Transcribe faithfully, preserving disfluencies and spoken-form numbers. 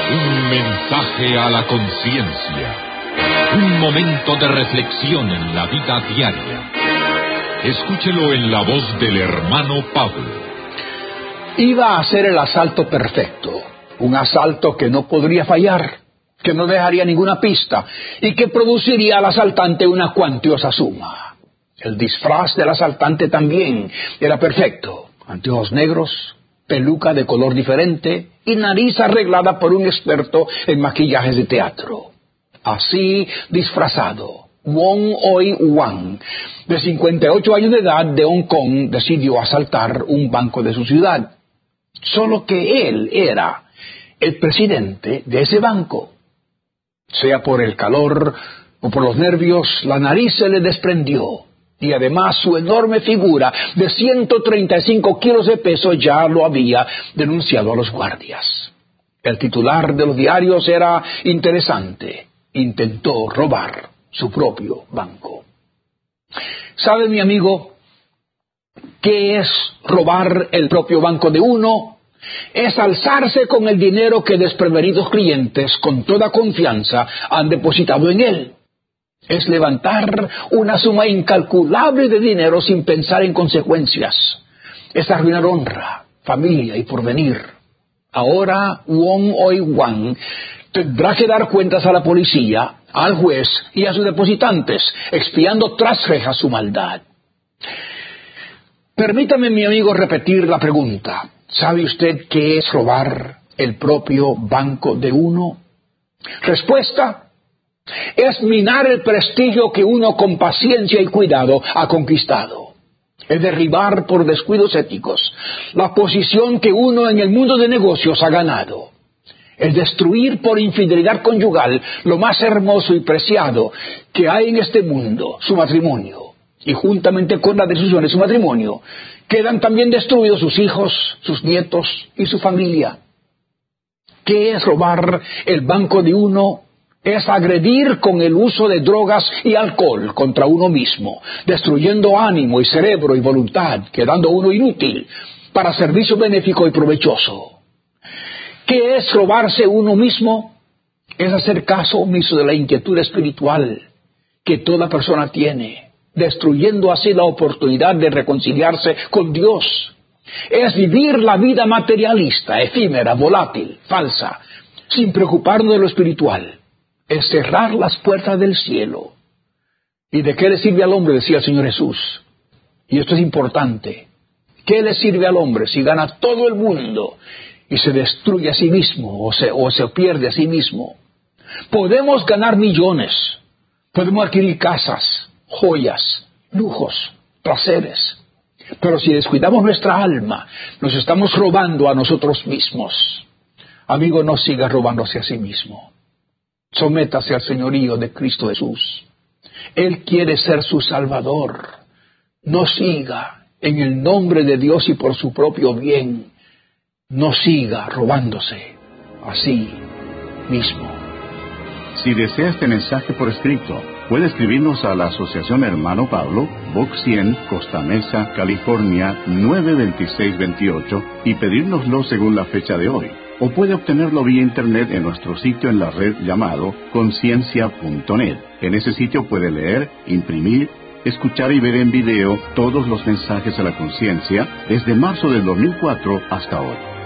Un mensaje a la conciencia. Un momento de reflexión en la vida diaria. Escúchelo en la voz del hermano Pablo. Iba a ser el asalto perfecto. Un asalto que no podría fallar, que no dejaría ninguna pista y que produciría al asaltante una cuantiosa suma. El disfraz del asaltante también era perfecto. Anteojos negros, peluca de color diferente y nariz arreglada por un experto en maquillajes de teatro. Así disfrazado, Wong Oi Wan, de cincuenta y ocho años de edad, de Hong Kong, decidió asaltar un banco de su ciudad. Solo que él era el presidente de ese banco. Sea por el calor o por los nervios, la nariz se le desprendió. Y además su enorme figura de ciento treinta y cinco kilos de peso ya lo había denunciado a los guardias. El titular de los diarios era interesante. Intentó robar su propio banco. ¿Sabe, mi amigo, qué es robar el propio banco de uno? Es alzarse con el dinero que desprevenidos clientes con toda confianza han depositado en él. Es levantar una suma incalculable de dinero sin pensar en consecuencias. Es arruinar honra, familia y porvenir. Ahora Wong Oi Wan tendrá que dar cuentas a la policía, al juez y a sus depositantes, expiando tras rejas su maldad. Permítame, mi amigo, repetir la pregunta. ¿Sabe usted qué es robar el propio banco de uno? Respuesta: es minar el prestigio que uno con paciencia y cuidado ha conquistado. Es derribar por descuidos éticos la posición que uno en el mundo de negocios ha ganado. Es destruir por infidelidad conyugal lo más hermoso y preciado que hay en este mundo, su matrimonio. Y juntamente con la destrucción de su matrimonio, quedan también destruidos sus hijos, sus nietos y su familia. ¿Qué es robar el banco de uno? Es agredir con el uso de drogas y alcohol contra uno mismo, destruyendo ánimo y cerebro y voluntad, quedando uno inútil para servicio benéfico y provechoso. ¿Qué es robarse uno mismo? Es hacer caso omiso de la inquietud espiritual que toda persona tiene, destruyendo así la oportunidad de reconciliarse con Dios. Es vivir la vida materialista, efímera, volátil, falsa, sin preocuparnos de lo espiritual. Es cerrar las puertas del cielo. ¿Y de qué le sirve al hombre?, decía el Señor Jesús. Y esto es importante. ¿Qué le sirve al hombre si gana todo el mundo y se destruye a sí mismo o se, o se pierde a sí mismo? Podemos ganar millones, podemos adquirir casas, joyas, lujos, placeres, pero si descuidamos nuestra alma, nos estamos robando a nosotros mismos. Amigo, no siga robándose a sí mismo. Sométase al señorío de Cristo Jesús. Él quiere ser su Salvador. No siga en el nombre de Dios y por su propio bien. No siga robándose a sí mismo. Si desea este mensaje por escrito, puede escribirnos a la Asociación Hermano Pablo, Box cien, Costa Mesa, California, nueve dos seis dos ocho, y pedírnoslo según la fecha de hoy. O puede obtenerlo vía internet en nuestro sitio en la red llamado conciencia punto net. En ese sitio puede leer, imprimir, escuchar y ver en video todos los mensajes a la conciencia desde marzo del dos mil cuatro hasta hoy.